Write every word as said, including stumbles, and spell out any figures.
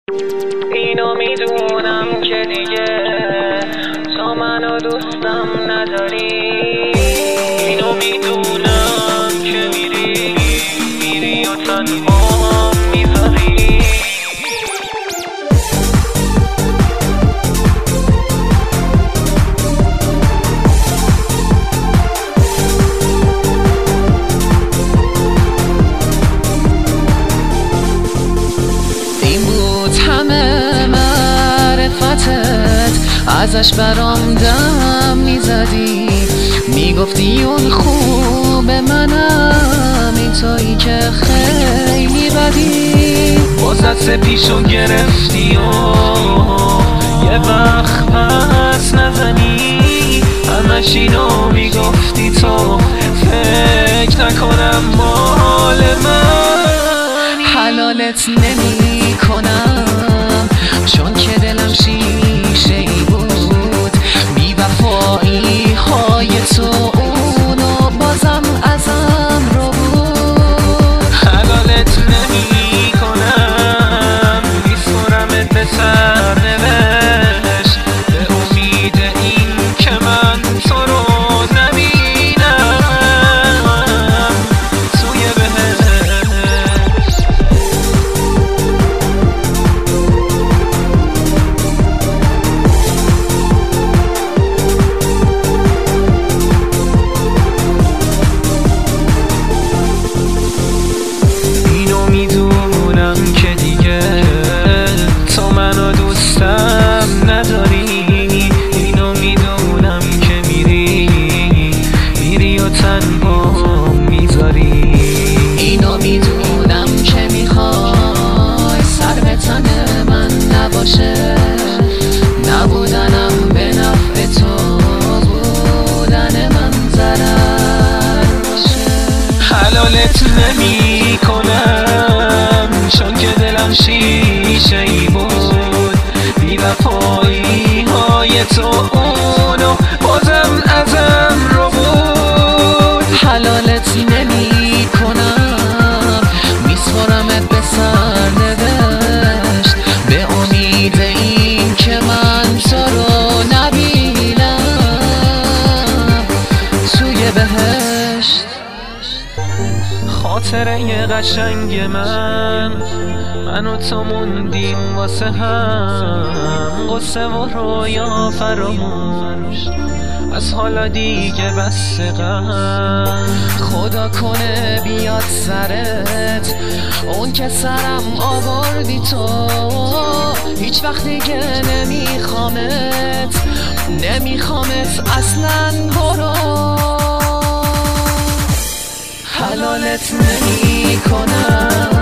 اینو میدونم که دیگه تو منو دوستم نداری. اینو میدونم که میری میری و تنها میذاری. همه معرفتت ازش برام دم میزدی، میگفتی اون خوب منم این تویی که خیلی بدی. بازت پیشو گرفتی و یه وقت پس نزنی، همش اینو میگفتی تو فکر نکنم مال من. حلالت نمی کنم چون که دلم شیشه ای بود، بی وفایی های تو اونو بازم ازم رو بود. حلالت نمی کنم میسپرمت به سرنوشت، به امید این که من تو رو نبینم توی بهشت. اینو میدونم که میخوای سر به تن من نباشه، نبودنم به نفع تو، بودن من ضرر باشه. حلالت نمی کنم چون که دلم شیشه ای بود، بی وفایی های تو اونو بازم ازم رو بود. حلالت نمی کنم میسپرمت به سرنوشت، به امید این که من تو رو نبینم توی بهشت. خاطره قشنگ من من و تو موندیم واسه هم، قصه و رویا فراموش از حالا دیگه بس غم. خدا کنه بیاد سرت اون که سرم آوردی تو، هیچ وقت دیگه نمیخوامت نمیخوامت اصلا، برو. حلالت نمی کنم